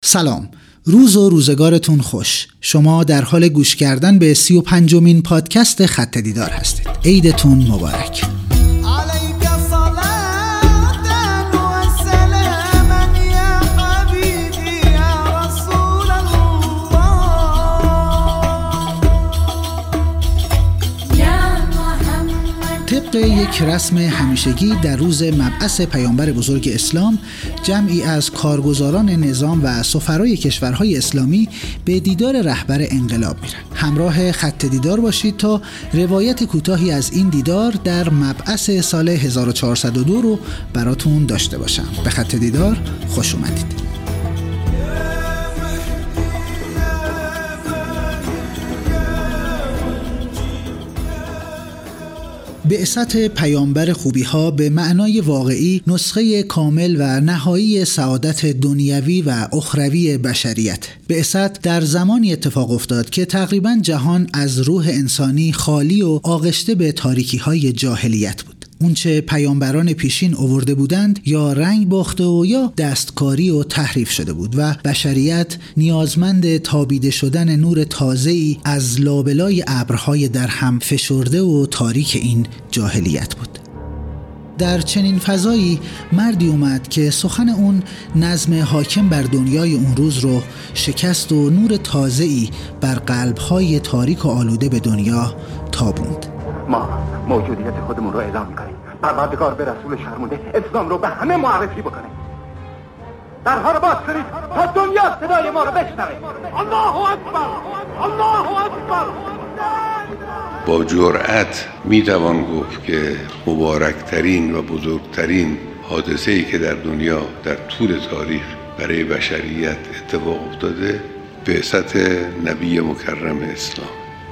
سلام، روز و روزگارتون خوش. شما در حال گوش کردن به 35مین پادکست خط دیدار هستید. عیدتون مبارک. طبق یک رسم همیشگی در روز مبعث پیامبر بزرگ اسلام، جمعی از کارگزاران نظام و سفرای کشورهای اسلامی به دیدار رهبر انقلاب میرن. همراه خط دیدار باشید تا روایت کوتاهی از این دیدار در مبعث سال 1402 رو براتون داشته باشم. به خط دیدار خوش اومدید. بعثت پیامبر خوبی‌ها به معنای واقعی نسخه کامل و نهایی سعادت دنیوی و اخروی بشریت. بعثت در زمانی اتفاق افتاد که تقریباً جهان از روح انسانی خالی و آغشته به تاریکی‌های جاهلیت بود. اونچه پیامبران پیشین آورده بودند یا رنگ باخته و یا دستکاری و تحریف شده بود و بشریت نیازمند تابیده شدن نور تازه‌ای از لابلای ابرهای در هم فشرده و تاریک این جاهلیت بود. در چنین فضایی مردی اومد که سخن اون نظم حاکم بر دنیای اون روز رو شکست و نور تازه‌ای بر قلب‌های تاریک و آلوده به دنیا تابوند. ما موجودیت خودمون رو اعلام می‌کنیم. پروردگار به رسول شرمونده اسلام رو به همه معرفی بکنه. درها رو باز کنید تا دنیا صدای ما رو بشنوه. الله اکبر، الله اکبر. با جرأت میتوان گفت که مبارکترین و بزرگترین حادثه‌ای که در دنیا در طول تاریخ برای بشریت اتفاق افتاده بعثت نبی مکرم اسلام.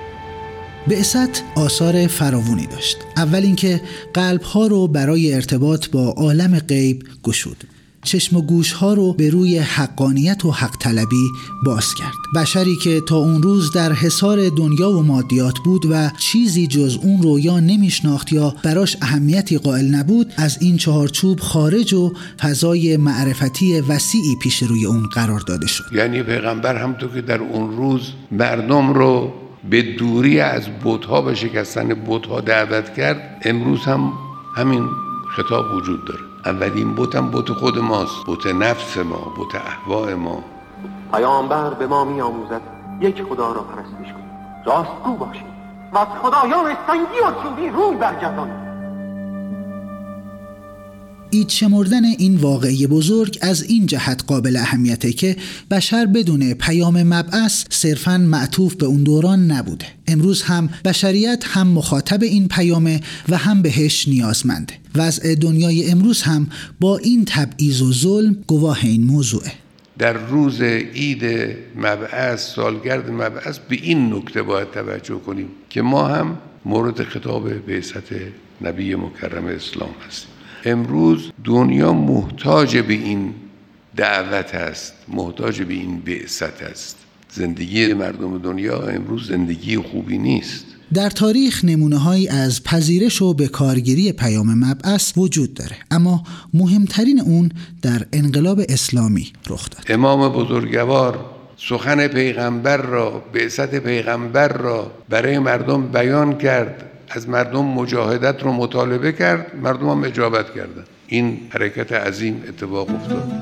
بعثت آثار فراوانی داشت. اول اینکه قلب‌ها رو برای ارتباط با عالم غیب گشود. چشم و گوش‌ها رو به روی حقانیت و حق طلبی باز کرد. بشری که تا اون روز در حصار دنیا و مادیات بود و چیزی جز اون رو یا نمیشناخت یا براش اهمیتی قائل نبود، از این چهارچوب خارج و فضای معرفتی وسیعی پیش روی اون قرار داده شد. یعنی پیغمبر همونطور که در اون روز مردم رو به دوری از بت‌ها و شکستن بت‌ها دعوت کرد، امروز هم همین خطاب وجود داره. اولین بت هم بت خود ماست، بت نفس ما، بت اهواء ما. پیامبر به ما می‌آموزد یک خدا را پرستش کنیم، راستگو باشیم و از خدایان سنگی و چوبی روی برگردانیم. عید شمردن این واقعه بزرگ از این جهت قابل اهمیته که بشر بدون پیام مبعث صرفاً معطوف به اون دوران نبوده. امروز هم بشریت هم مخاطب این پیامه و هم بهش نیازمنده. وضع دنیای امروز هم با این تبعیض و ظلم گواه این موضوعه. در روز عید مبعث، سالگرد مبعث، به این نکته باید توجه کنیم که ما هم مورد خطاب بعثت نبی مکرم اسلام هستیم. امروز دنیا محتاج به این دعوت است، محتاج به این بعثت است. زندگی مردم دنیا امروز زندگی خوبی نیست. در تاریخ نمونه‌هایی از پذیرش و بکارگیری پیام مبعث وجود داره، اما مهمترین اون در انقلاب اسلامی رخ داد. امام بزرگوار سخن پیغمبر را، بعثت پیغمبر را برای مردم بیان کرد، از مردم مجاهدت رو مطالبه کرد، مردم هم اجابت کردن. این حرکت عظیم اتفاق افتاد.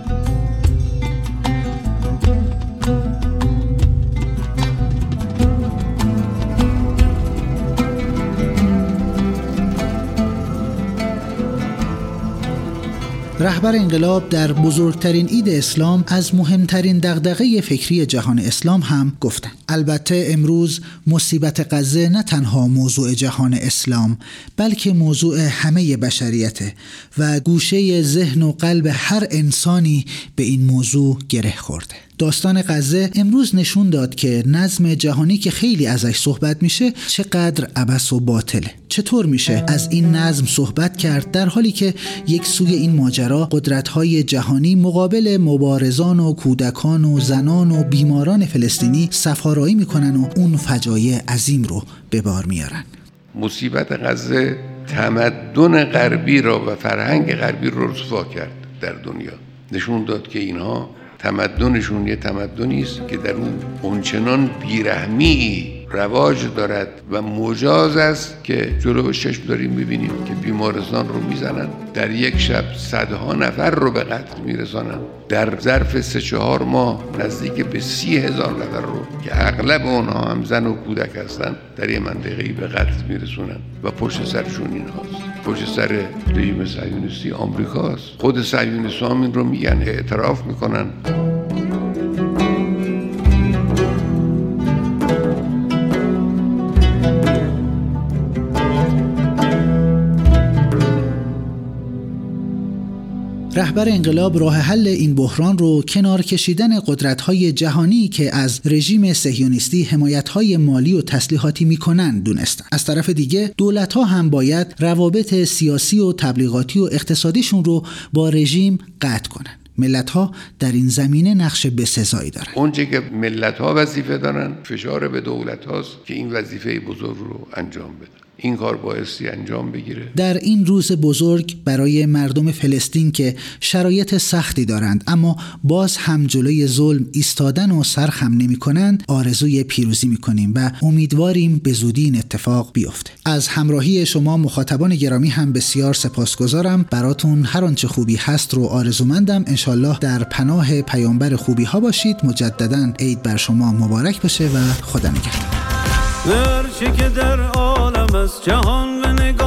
رهبر انقلاب در بزرگترین عید اسلام از مهمترین دغدغه فکری جهان اسلام هم گفتن. البته امروز مصیبت غزه نه تنها موضوع جهان اسلام بلکه موضوع همه بشریته و گوشه ذهن و قلب هر انسانی به این موضوع گره خورده. داستان غزه امروز نشون داد که نظم جهانی که خیلی ازش صحبت میشه چقدر عبث و باطله. چطور میشه از این نظم صحبت کرد در حالی که یک سوی این ماجرا قدرت‌های جهانی مقابل مبارزان و کودکان و زنان و بیماران فلسطینی صف‌آرایی میکنن و اون فجایع عظیم رو به بار میارن؟ مصیبت غزه تمدن غربی را و فرهنگ غربی رو رسوا کرد در دنیا. نشون داد که اینها تمدنشون یه تمدنی است که در اون چنان بیرحمی رواج دارد و مجاز است که جلو چشم داریم ببینیم که بیمارستان رو میزنن، در یک شب صدها نفر رو به قتل میرسانن، در ظرف 3-4 ماه نزدیک به 30,000 نفر رو که اغلب اونها هم زن و کودک هستن در یه منطقه‌ای به قتل میرسونن و پشت سرشون این هاست، پشت سر رژیم صهیونیستی آمریکاست. خود صهیونیست‌ها هم این رو میگن، اعتراف میکنن. رهبر انقلاب راه حل این بحران رو کنار کشیدن قدرت‌های جهانی که از رژیم صهیونیستی حمایت‌های مالی و تسلیحاتی می‌کنند دونستن. از طرف دیگه دولت‌ها هم باید روابط سیاسی و تبلیغاتی و اقتصادیشون رو با رژیم قطع کنن. ملت‌ها در این زمینه نقش بسزایی دارن. اونچه که ملت‌ها وظیفه دارن فشار به دولت‌هاست که این وظیفه بزرگ رو انجام بدن. این کار بایستی انجام بگیره. در این روز بزرگ برای مردم فلسطین که شرایط سختی دارند اما باز هم جلوی ظلم ایستادن و سر خم نمی‌کنند، آرزوی پیروزی می‌کنیم و امیدواریم به زودی این اتفاق بیفته. از همراهی شما مخاطبان گرامی هم بسیار سپاسگزارم. براتون هر آنچه خوبی هست رو آرزومندم. انشالله در پناه پیامبر خوبی ها باشید. مجدداً عید بر شما مبارک باشه و خدا نگهدار. هر چی که در عالم است جهان به